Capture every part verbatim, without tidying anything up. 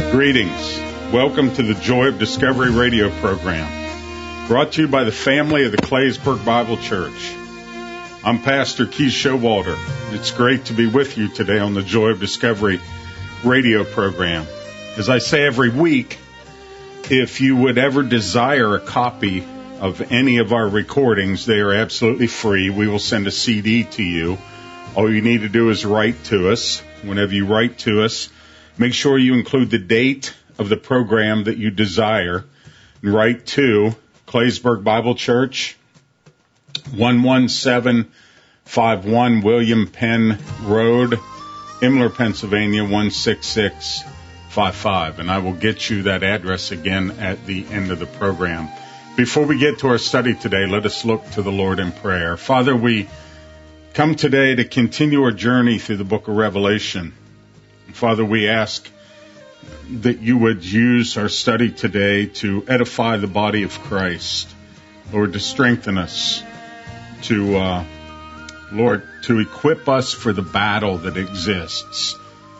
Greetings. Welcome to the Joy of Discovery radio program, brought to you by the family of the Claysburg Bible Church. I'm Pastor Keith Showalter. It's great to be with you today on the Joy of Discovery radio program. As I say every week, if you would ever desire a copy of any of our recordings, they are absolutely free. We will send a C D to you. All you need to do is write to us. Whenever you write to us, make sure you include the date of the program that you desire. And write to Claysburg Bible Church, one one seven five one William Penn Road, Imler, Pennsylvania, one six six five five. And I will get you that address again at the end of the program. Before we get to our study today, let us look to the Lord in prayer. Father, we come today to continue our journey through the book of Revelation. Father, we ask that you would use our study today to edify the body of Christ, Lord, to strengthen us, to, uh, Lord, to equip us for the battle that exists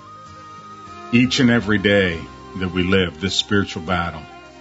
each and every day that we live, this spiritual battle.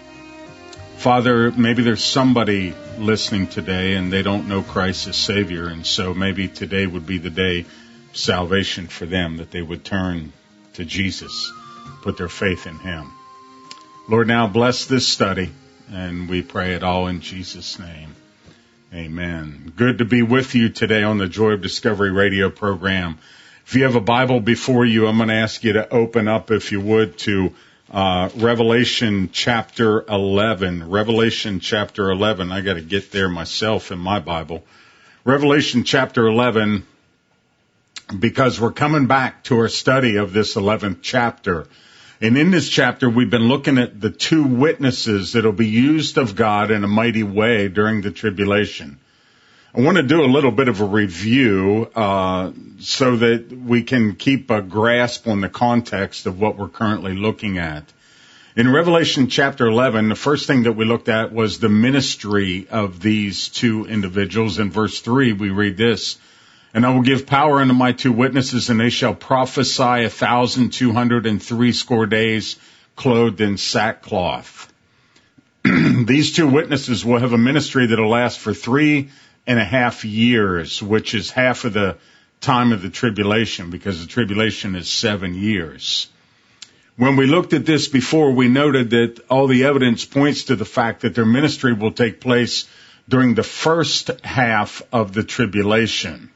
Father, maybe there's somebody listening today and they don't know Christ as Savior, and so maybe today would be the day of salvation for them, that they would turn to Jesus, put their faith in Him. Lord, now bless this study, and we pray it all in Jesus' name. Amen. Good to be with you today on the Joy of Discovery radio program. If you have a Bible before you, I'm going to ask you to open up, if you would, to uh, Revelation chapter eleven. Revelation chapter eleven. I got to get there myself in my Bible. Revelation chapter eleven. Because we're coming back to our study of this eleventh chapter. And in this chapter, we've been looking at the two witnesses that will be used of God in a mighty way during the tribulation. I want to do a little bit of a review uh, so that we can keep a grasp on the context of what we're currently looking at. In Revelation chapter eleven, the first thing that we looked at was the ministry of these two individuals. In verse three, we read this: "And I will give power unto my two witnesses, and they shall prophesy a thousand two hundred and three score days, clothed in sackcloth." These two witnesses will have a ministry that will last for three and a half years, which is half of the time of the tribulation, because the tribulation is seven years. When we looked at this before, we noted that all the evidence points to the fact that their ministry will take place during the first half of the tribulation.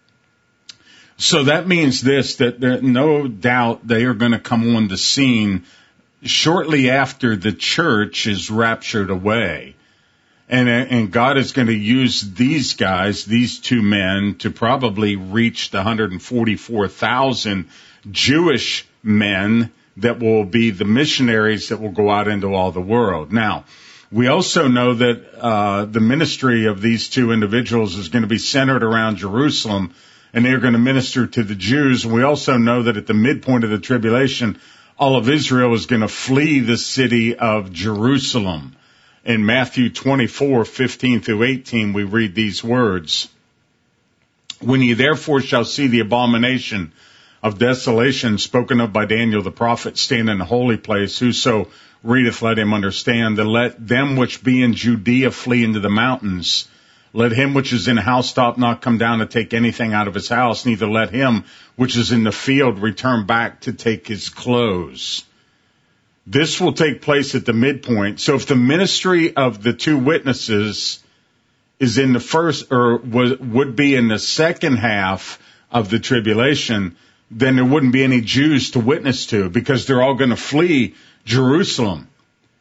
So that means this, that there, no doubt they are going to come on the scene shortly after the church is raptured away. And, and God is going to use these guys, these two men, to probably reach the one hundred forty-four thousand Jewish men that will be the missionaries that will go out into all the world. Now, we also know that uh, the ministry of these two individuals is going to be centered around Jerusalem, and they're going to minister to the Jews. We also know that at the midpoint of the tribulation, all of Israel is going to flee the city of Jerusalem. In Matthew twenty-four, fifteen through eighteen, we read these words: "When ye therefore shall see the abomination of desolation spoken of by Daniel the prophet stand in the holy place, whoso readeth, let him understand. That let them which be in Judea flee into the mountains. Let him which is in a housetop not come down to take anything out of his house, neither let him which is in the field return back to take his clothes." This will take place at the midpoint. So if the ministry of the two witnesses is in the first, or was, would be in the second half of the tribulation, then there wouldn't be any Jews to witness to, because they're all going to flee Jerusalem.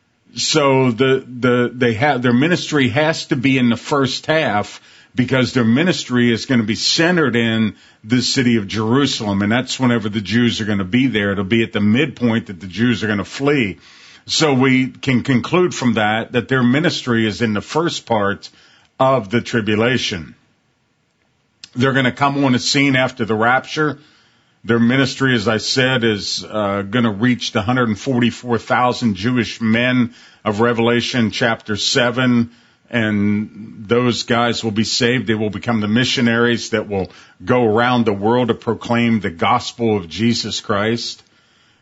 So the, the, they have, their ministry has to be in the first half, because their ministry is going to be centered in the city of Jerusalem. And that's whenever the Jews are going to be there. It'll be at the midpoint that the Jews are going to flee. So we can conclude from that that their ministry is in the first part of the tribulation. They're going to come on the scene after the rapture. Their ministry, as I said, is uh, going to reach the one hundred forty-four thousand Jewish men of Revelation chapter seven. And those guys will be saved. They will become the missionaries that will go around the world to proclaim the gospel of Jesus Christ.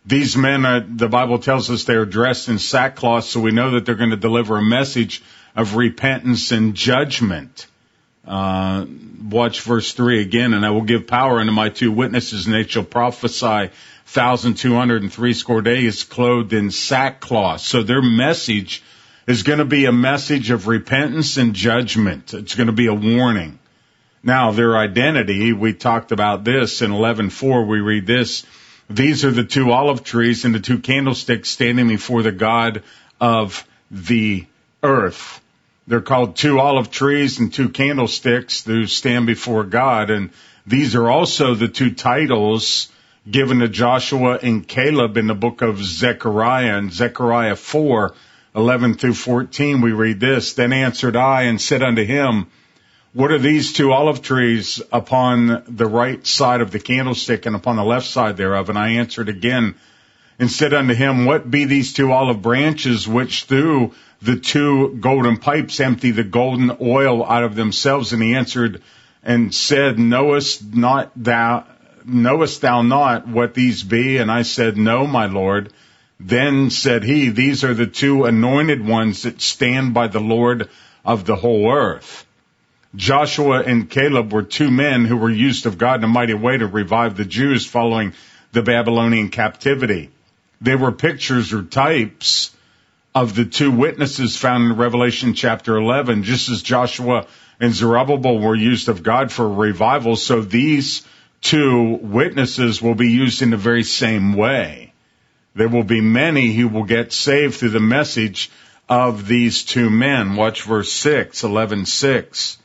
These men, are, the Bible tells us they're dressed in sackcloth, so we know that they're going to deliver a message of repentance and judgment. Uh, watch verse three again. And I will give power unto my two witnesses, and they shall prophesy thousand two hundred and three score days, clothed in sackcloth. So their message is going to be a message of repentance and judgment. It's going to be a warning. Now, their identity, we talked about this in eleven four. We read this. These are the two olive trees and the two candlesticks standing before the God of the earth. They're called two olive trees and two candlesticks who stand before God. And these are also the two titles given to Joshua and Caleb in the book of Zechariah. In Zechariah four, eleven through fourteen, we read this. Then answered I and said unto him, what are these two olive trees upon the right side of the candlestick and upon the left side thereof? And I answered again and said unto him, what be these two olive branches which through the two golden pipes empty the golden oil out of themselves? And he answered and said, knowest not thou, knowest thou not what these be? And I said, no, my Lord. Then said he, these are the two anointed ones that stand by the Lord of the whole earth. Joshua and Caleb were two men who were used of God in a mighty way to revive the Jews following the Babylonian captivity. They were pictures or types of the two witnesses found in Revelation chapter eleven. Just as Joshua and Zerubbabel were used of God for revival, so these two witnesses will be used in the very same way. There will be many who will get saved through the message of these two men. Watch verse six, eleven six.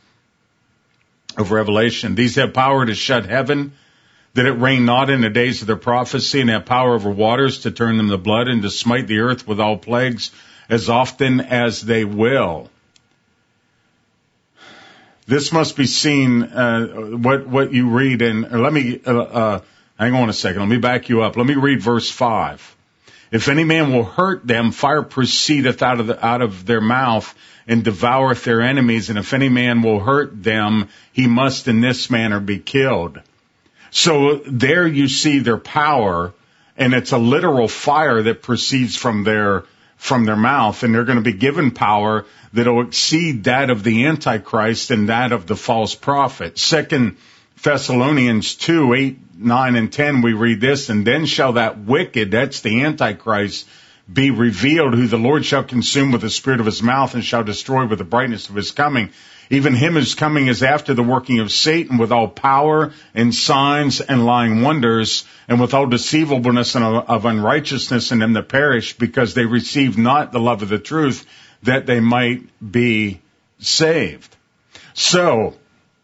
Of Revelation. These have power to shut heaven, that it rain not in the days of their prophecy, and have power over waters to turn them to blood, and to smite the earth with all plagues as often as they will. This must be seen, uh, what, what you read in, or let me, uh, uh, hang on a second, let me back you up. Let me read verse five. If any man will hurt them, fire proceedeth out of the, out of their mouth, and devoureth their enemies, and if any man will hurt them, he must in this manner be killed. So there you see their power, and it's a literal fire that proceeds from their, from their mouth, and they're going to be given power that will exceed that of the Antichrist and that of the false prophet. Second Thessalonians two, eight, nine, and ten, we read this, and then shall that wicked, that's the Antichrist, be revealed, who the Lord shall consume with the spirit of his mouth, and shall destroy with the brightness of his coming. Even him whose coming is after the working of Satan, with all power and signs and lying wonders, and with all deceivableness and of unrighteousness in them that perish, because they receive not the love of the truth, that they might be saved. So,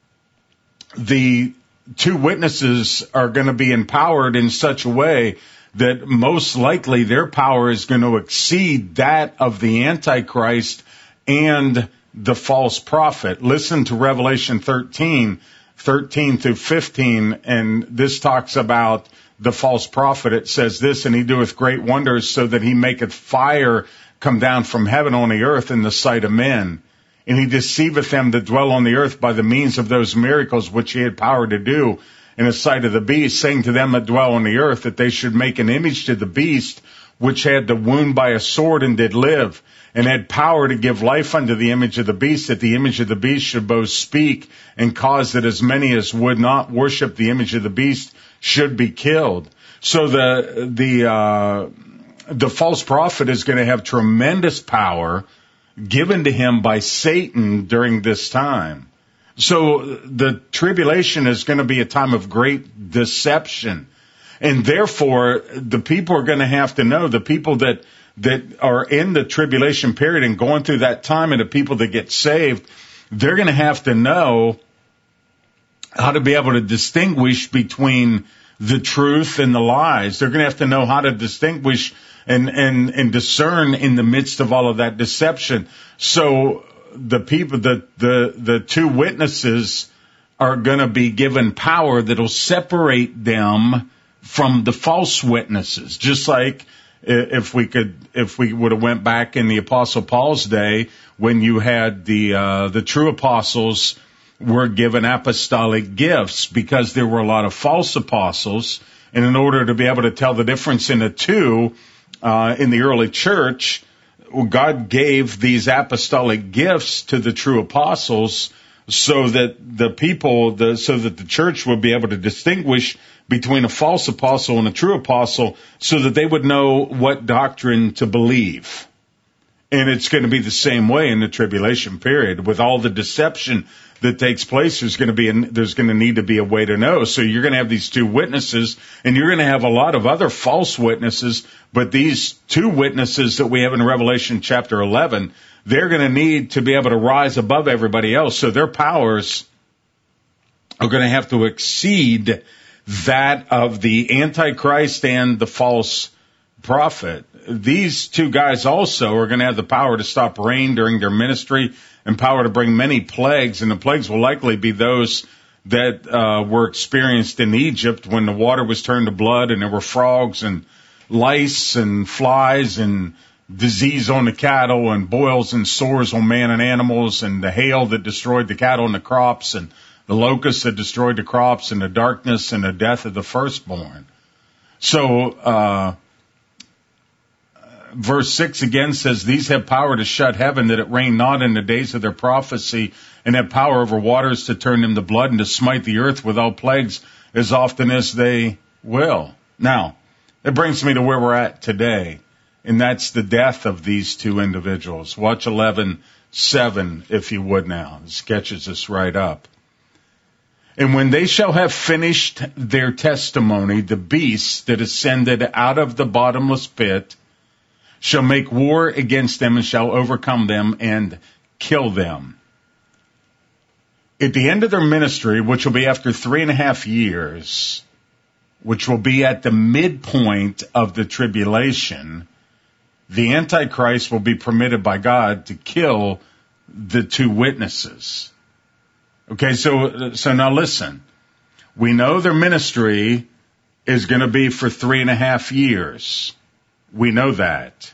the two witnesses are going to be empowered in such a way that most likely their power is going to exceed that of the Antichrist and the false prophet. Listen to Revelation thirteen, thirteen through fifteen, and this talks about the false prophet. It says this, and he doeth great wonders, so that he maketh fire come down from heaven on the earth in the sight of men. And he deceiveth them that dwell on the earth by the means of those miracles which he had power to do in the sight of the beast, saying to them that dwell on the earth that they should make an image to the beast, which had the wound by a sword and did live, and had power to give life unto the image of the beast, that the image of the beast should both speak, and cause that as many as would not worship the image of the beast should be killed. So the the uh, the false prophet is going to have tremendous power given to him by Satan during this time. So the tribulation is going to be a time of great deception. And therefore, the people are going to have to know, the people that, that are in the tribulation period and going through that time, and the people that get saved, they're going to have to know how to be able to distinguish between the truth and the lies. They're going to have to know how to distinguish and, and, and discern in the midst of all of that deception. So the people, the, the, the two witnesses are going to be given power that'll separate them from the false witnesses. Just like if we could, if we would have went back in the Apostle Paul's day, when you had the, uh, the true apostles were given apostolic gifts, because there were a lot of false apostles And in order to be able to tell the difference in the two, uh, in the early church, God gave these apostolic gifts to the true apostles so that the people, the, so that the church would be able to distinguish between a false apostle and a true apostle so that they would know what doctrine to believe. And it's going to be the same way in the tribulation period. With all the deception that takes place, there's going to be, a, there's going to need to be a way to know. So you're going to have these two witnesses, and you're going to have a lot of other false witnesses, but these two witnesses that we have in Revelation chapter eleven, they're going to need to be able to rise above everybody else. So their powers are going to have to exceed that of the Antichrist and the false prophet. These two guys also are going to have the power to stop rain during their ministry and power to bring many plagues, and the plagues will likely be those that uh, were experienced in Egypt when the water was turned to blood and there were frogs and lice and flies and disease on the cattle and boils and sores on man and animals, and the hail that destroyed the cattle and the crops, and the locusts that destroyed the crops, and the darkness and the death of the firstborn. So, uh, verse six again says, these have power to shut heaven, that it rain not in the days of their prophecy, and have power over waters to turn them to blood, and to smite the earth with all plagues as often as they will. Now, it brings me to where we're at today, and that's the death of these two individuals. Watch eleven seven, if you would now. It sketches this right up. And when they shall have finished their testimony, the beast that ascended out of the bottomless pit shall make war against them and shall overcome them and kill them. At the end of their ministry, which will be after three and a half years, which will be at the midpoint of the tribulation, the Antichrist will be permitted by God to kill the two witnesses. Okay, so, so now listen. We know their ministry is going to be for three and a half years. We know that.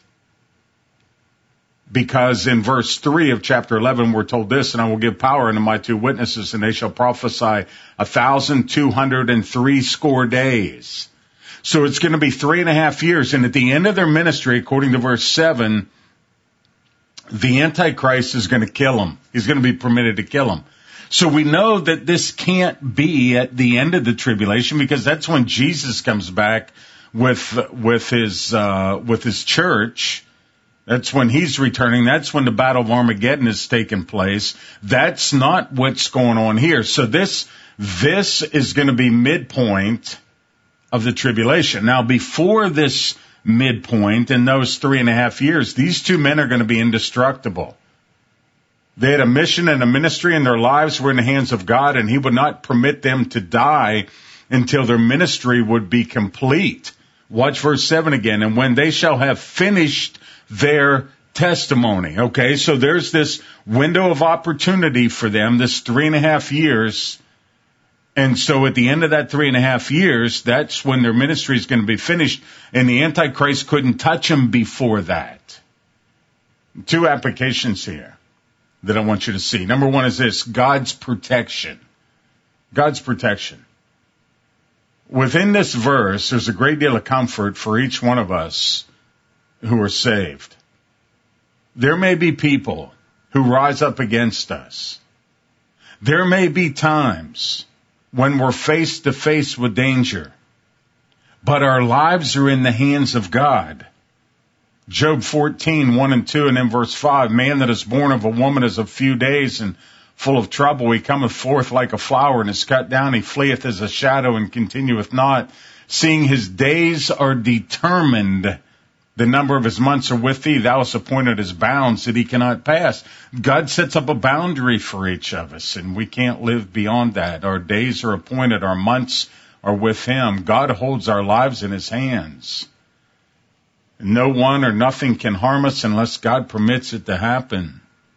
Because in verse three of chapter eleven, we're told this, and I will give power unto my two witnesses, and they shall prophesy a thousand two hundred and three score days. So it's going to be three and a half years. And at the end of their ministry, according to verse seven, the Antichrist is going to kill them. He's going to be permitted to kill them. So we know that this can't be at the end of the tribulation, because that's when Jesus comes back with with his uh with his church. That's when he's returning. That's when the Battle of Armageddon is taking place. That's not what's going on here. So this this is going to be midpoint of the tribulation. Now, before this midpoint, in those three and a half years, these two men are going to be indestructible. They had a mission and a ministry, and their lives were in the hands of God, and he would not permit them to die until their ministry would be complete. Watch verse seven again. And when they shall have finished their testimony. Okay, so there's this window of opportunity for them, this three and a half years. And so at the end of that three and a half years, that's when their ministry is going to be finished, and the Antichrist couldn't touch them before that. Two applications here that I want you to see. Number one is this: God's protection. God's protection. Within this verse, there's a great deal of comfort for each one of us who are saved. There may be people who rise up against us. There may be times when we're face to face with danger, but our lives are in the hands of God. Job fourteen, one and two, and then verse five, man that is born of a woman is of few days and full of trouble. He cometh forth like a flower and is cut down. He fleeth as a shadow and continueth not. Seeing his days are determined, the number of his months are with thee. Thou hast appointed his bounds that he cannot pass. God sets up a boundary for each of us, and we can't live beyond that. Our days are appointed. Our months are with him. God holds our lives in his hands. No one or nothing can harm us unless God permits it to happen.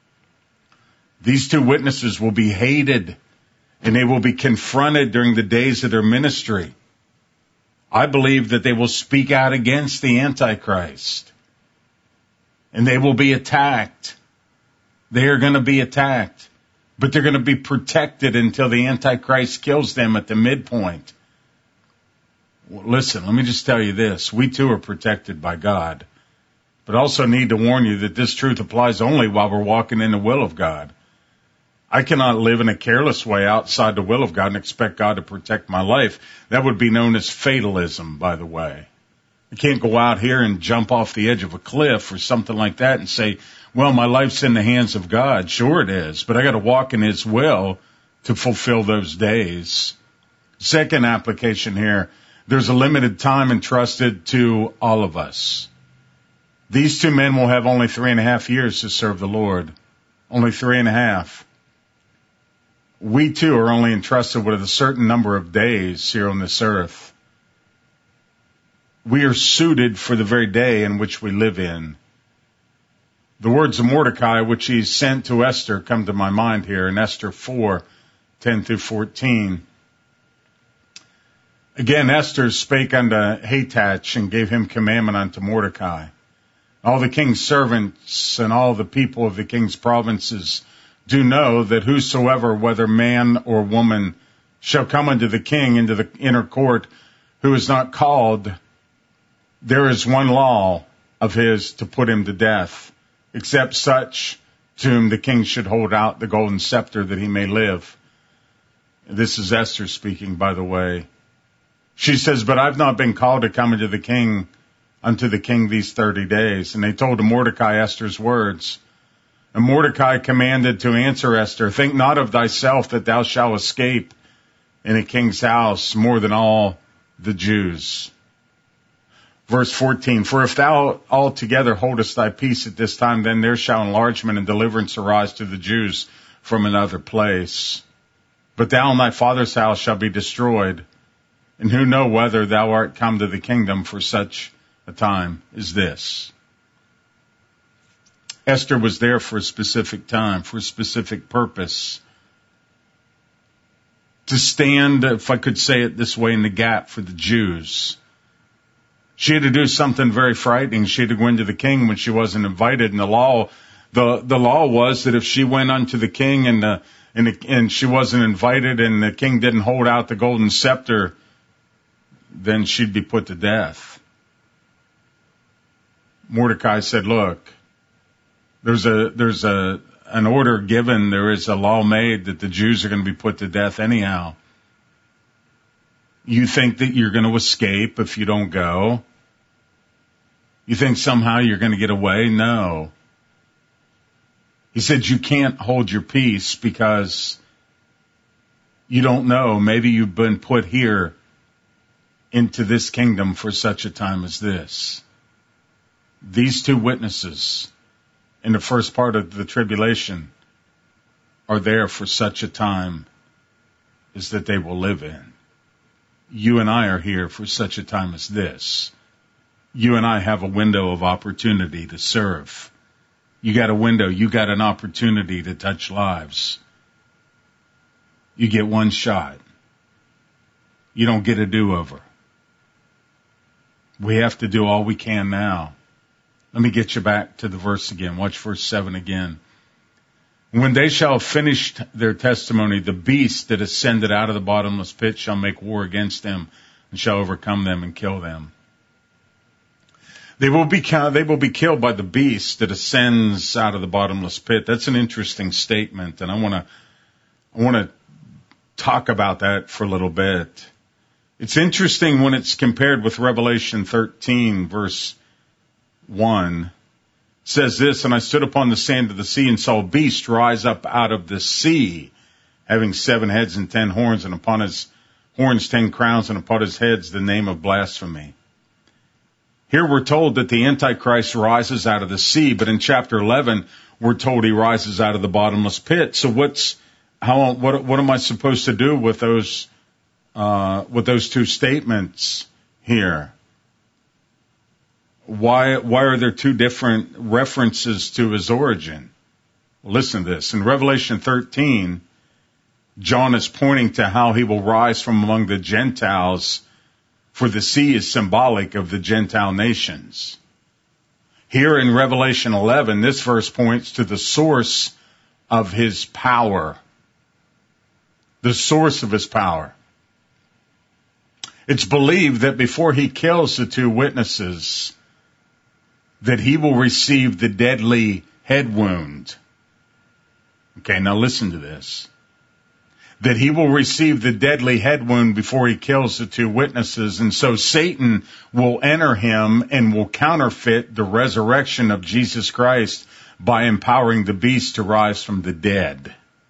These two witnesses will be hated, and they will be confronted during the days of their ministry. I believe that they will speak out against the Antichrist, and they will be attacked. They are going to be attacked, but they're going to be protected until the Antichrist kills them at the midpoint. Listen, let me just tell you this. We too are protected by God, but also need to warn you that this truth applies only while we're walking in the will of God. I cannot live in a careless way outside the will of God and expect God to protect my life. That would be known as fatalism, by the way. I can't go out here and jump off the edge of a cliff or something like that and say, well, my life's in the hands of God. Sure it is, but I got to walk in His will to fulfill those days. Second application here, there's a limited time entrusted to all of us. These two men will have only three and a half years to serve the Lord. Only three and a half. We too are only entrusted with a certain number of days here on this earth. We are suited for the very day in which we live in. The words of Mordecai, which he sent to Esther, come to my mind here in Esther four, ten through fourteen. Again, Esther spake unto Hatach and gave him commandment unto Mordecai. All the king's servants and all the people of the king's provinces do know that whosoever, whether man or woman, shall come unto the king into the inner court, who is not called, there is one law of his to put him to death, except such to whom the king should hold out the golden scepter that he may live. This is Esther speaking, by the way. She says, but I've not been called to come into the king, unto the king these thirty days. And they told to Mordecai Esther's words. And Mordecai commanded to answer Esther, think not of thyself that thou shalt escape in a king's house more than all the Jews. Verse fourteen, for if thou altogether holdest thy peace at this time, then there shall enlargement and deliverance arise to the Jews from another place. But thou and thy father's house shall be destroyed. And who know whether thou art come to the kingdom for such a time as this? Esther was there for a specific time, for a specific purpose. To stand, if I could say it this way, in the gap for the Jews. She had to do something very frightening. She had to go into the king when she wasn't invited. And the law, the, the law was that if she went unto the king and the, and, the, and she wasn't invited and the king didn't hold out the golden scepter, then she'd be put to death. Mordecai said, look, there's a, there's a, an order given, there is a law made that the Jews are going to be put to death anyhow. You think that you're going to escape if you don't go? You think somehow you're going to get away? No. He said you can't hold your peace because you don't know. Maybe you've been put here into this kingdom for such a time as this. These two witnesses in the first part of the tribulation are there for such a time as that they will live in. You and I are here for such a time as this. You and I have a window of opportunity to serve. You got a window, you got an opportunity to touch lives. You get one shot. You don't get a do-over. We have to do all we can now. Let me get you back to the verse again. Watch verse seven again. When they shall have finished their testimony, the beast that ascended out of the bottomless pit shall make war against them and shall overcome them and kill them. They will be, they will be killed by the beast that ascends out of the bottomless pit. That's an interesting statement, and I want to, I want to talk about that for a little bit. It's interesting when it's compared with Revelation thirteen, verse one. It says this, and I stood upon the sand of the sea and saw a beast rise up out of the sea, having seven heads and ten horns, and upon his horns ten crowns, and upon his heads the name of blasphemy. Here we're told that the Antichrist rises out of the sea, but in chapter eleven, we're told he rises out of the bottomless pit. So what's, how, what, what am I supposed to do with those, uh, with those two statements here? Why, why are there two different references to his origin? Well, listen to this. In Revelation thirteen, John is pointing to how he will rise from among the Gentiles, for the sea is symbolic of the Gentile nations. Here in Revelation eleven, this verse points to the source of his power. The source of his power. It's believed that before he kills the two witnesses, that he will receive the deadly head wound. Okay, now listen to this. That he will receive the deadly head wound before he kills the two witnesses, and so Satan will enter him and will counterfeit the resurrection of Jesus Christ by empowering the beast to rise from the dead.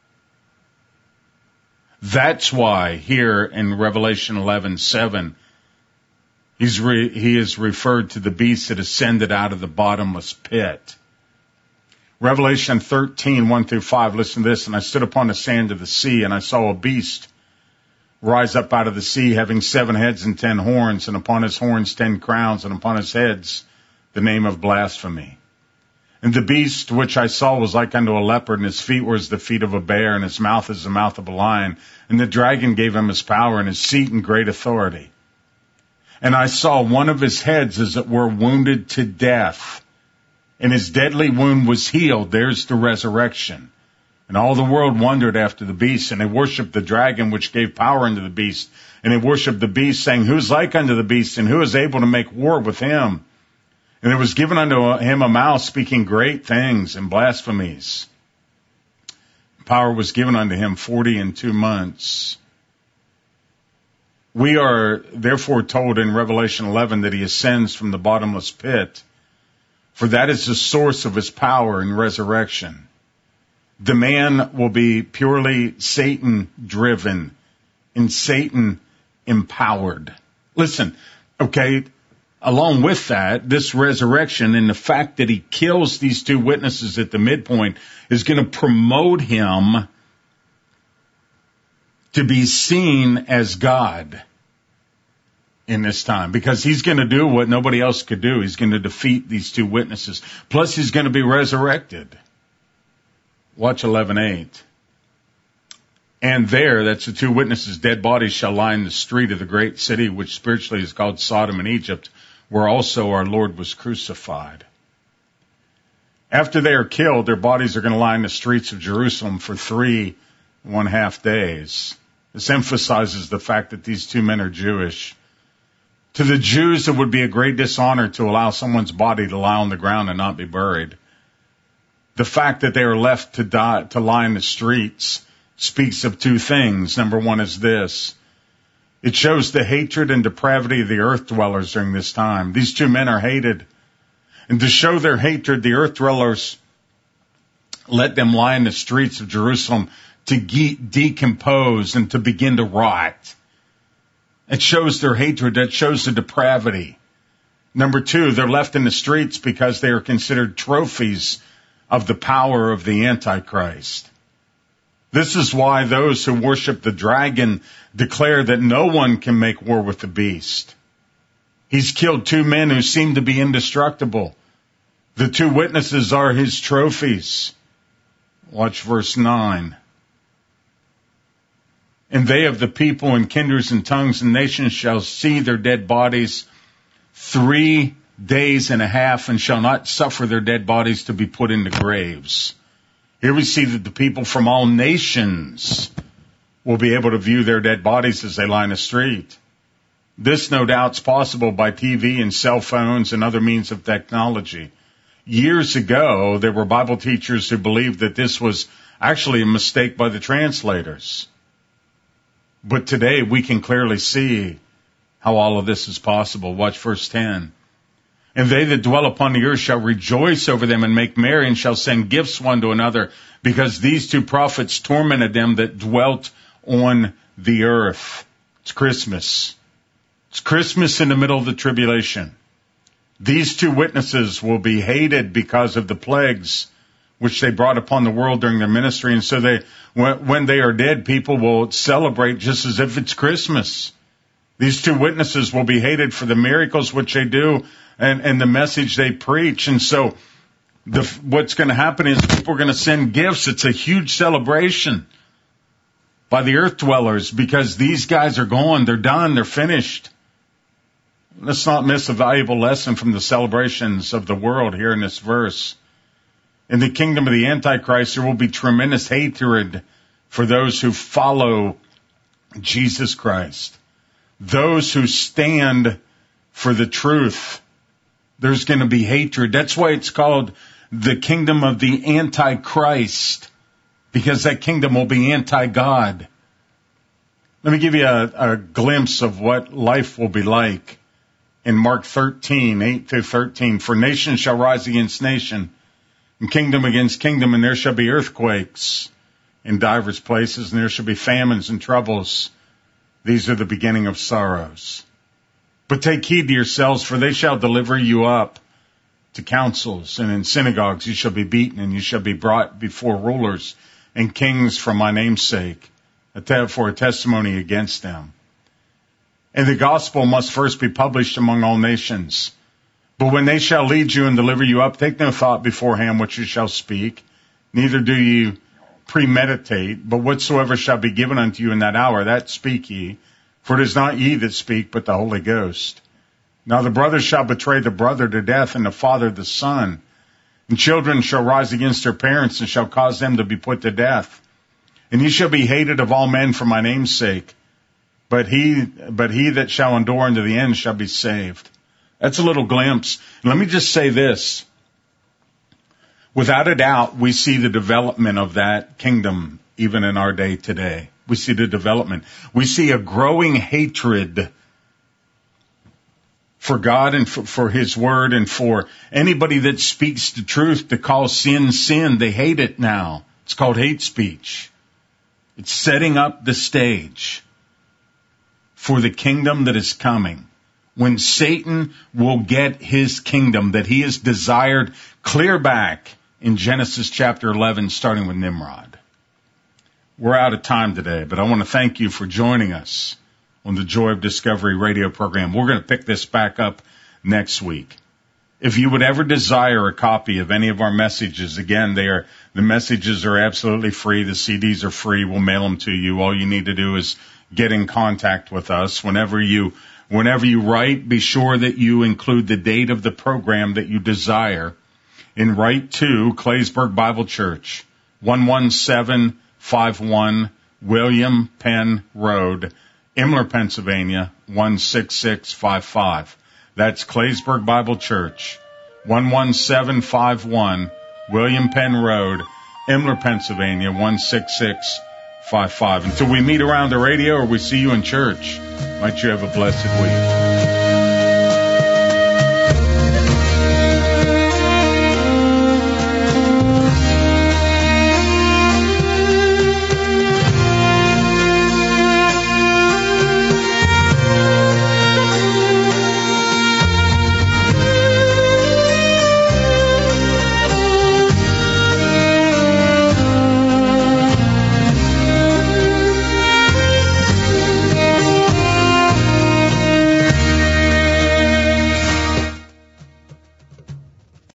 That's why here in Revelation eleven seven, he's re, he is referred to the beast that ascended out of the bottomless pit. Revelation thirteen, one through five, listen to this. And I stood upon the sand of the sea, and I saw a beast rise up out of the sea, having seven heads and ten horns, and upon his horns ten crowns, and upon his heads the name of blasphemy. And the beast which I saw was like unto a leopard, and his feet were as the feet of a bear, and his mouth as the mouth of a lion. And the dragon gave him his power and his seat and great authority. And I saw one of his heads as it were wounded to death, and his deadly wound was healed. There's the resurrection. And all the world wondered after the beast, and they worshipped the dragon which gave power unto the beast. And they worshipped the beast, saying, Who is like unto the beast, and who is able to make war with him? And there was given unto him a mouth speaking great things and blasphemies. Power was given unto him forty and two months. We are therefore told in Revelation eleven that he ascends from the bottomless pit, for that is the source of his power and resurrection. The man will be purely Satan-driven and Satan-empowered. Listen, okay, along with that, this resurrection and the fact that he kills these two witnesses at the midpoint is going to promote him to be seen as God in this time, because he's going to do what nobody else could do. He's going to defeat these two witnesses. Plus, he's going to be resurrected. Watch eleven eight. And there, that's the two witnesses' dead bodies shall lie in the street of the great city, which spiritually is called Sodom and Egypt, where also our Lord was crucified. After they are killed, their bodies are going to lie in the streets of Jerusalem for three and one half days. This emphasizes the fact that these two men are Jewish. To the Jews, it would be a great dishonor to allow someone's body to lie on the ground and not be buried. The fact that they are left to die, to lie in the streets speaks of two things. Number one is this. It shows the hatred and depravity of the earth dwellers during this time. These two men are hated. And to show their hatred, the earth dwellers let them lie in the streets of Jerusalem to ge- decompose and to begin to rot. It shows their hatred. It shows the depravity. Number two, they're left in the streets because they are considered trophies of the power of the Antichrist. This is why those who worship the dragon declare that no one can make war with the beast. He's killed two men who seem to be indestructible. The two witnesses are his trophies. Watch verse nine. And they of the people and kindreds and tongues and nations shall see their dead bodies three days and a half, and shall not suffer their dead bodies to be put into graves. Here we see that the people from all nations will be able to view their dead bodies as they lie in the street. This, no doubt, is possible by T V and cell phones and other means of technology. Years ago, there were Bible teachers who believed that this was actually a mistake by the translators. But today, we can clearly see how all of this is possible. Watch verse ten. And they that dwell upon the earth shall rejoice over them and make merry, and shall send gifts one to another, because these two prophets tormented them that dwelt on the earth. It's Christmas. It's Christmas in the middle of the tribulation. These two witnesses will be hated because of the plagues which they brought upon the world during their ministry. And so they, when they are dead, people will celebrate just as if it's Christmas. These two witnesses will be hated for the miracles which they do and, and the message they preach. And so the, what's going to happen is people are going to send gifts. It's a huge celebration by the earth dwellers because these guys are gone. They're done. They're finished. Let's not miss a valuable lesson from the celebrations of the world here in this verse. In the kingdom of the Antichrist, there will be tremendous hatred for those who follow Jesus Christ. those who stand for the truth, there's going to be hatred. That's why it's called the kingdom of the Antichrist, because that kingdom will be anti-God. Let me give you a, a glimpse of what life will be like in Mark thirteen, eight through thirteen. For nation shall rise against nation, and kingdom against kingdom, and there shall be earthquakes in divers places, and there shall be famines and troubles. These are the beginning of sorrows. But take heed to yourselves, for they shall deliver you up to councils, and in synagogues you shall be beaten, and you shall be brought before rulers and kings for my name's sake, for a testimony against them. And the gospel must first be published among all nations. But when they shall lead you and deliver you up, take no thought beforehand what you shall speak, neither do you premeditate, but whatsoever shall be given unto you in that hour, that speak ye. For it is not ye that speak, but the Holy Ghost. Now the brother shall betray the brother to death, and the father the son. And children shall rise against their parents, and shall cause them to be put to death. And ye shall be hated of all men for my name's sake. But he, but he that shall endure unto the end shall be saved. That's a little glimpse. And let me just say this. Without a doubt, we see the development of that kingdom even in our day today. We see the development. We see a growing hatred for God and for, for His Word, and for anybody that speaks the truth to call sin, sin. They hate it now. It's called hate speech. It's setting up the stage for the kingdom that is coming, when Satan will get his kingdom that he has desired clear back in Genesis chapter eleven, starting with Nimrod. We're out of time today, but I want to thank you for joining us on the Joy of Discovery radio program. We're going to pick this back up next week. If you would ever desire a copy of any of our messages, again, they are, the messages are absolutely free. The C Ds are free. We'll mail them to you. All you need to do is get in contact with us. Whenever you, whenever you write, be sure that you include the date of the program that you desire, and write to Claysburg Bible Church, one one seven five one William Penn Road, Imler, Pennsylvania, one six six five five. That's Claysburg Bible Church, one one seven five one William Penn Road, Imler, Pennsylvania, one six six five five. Until we meet around the radio or we see you in church, might you have a blessed week.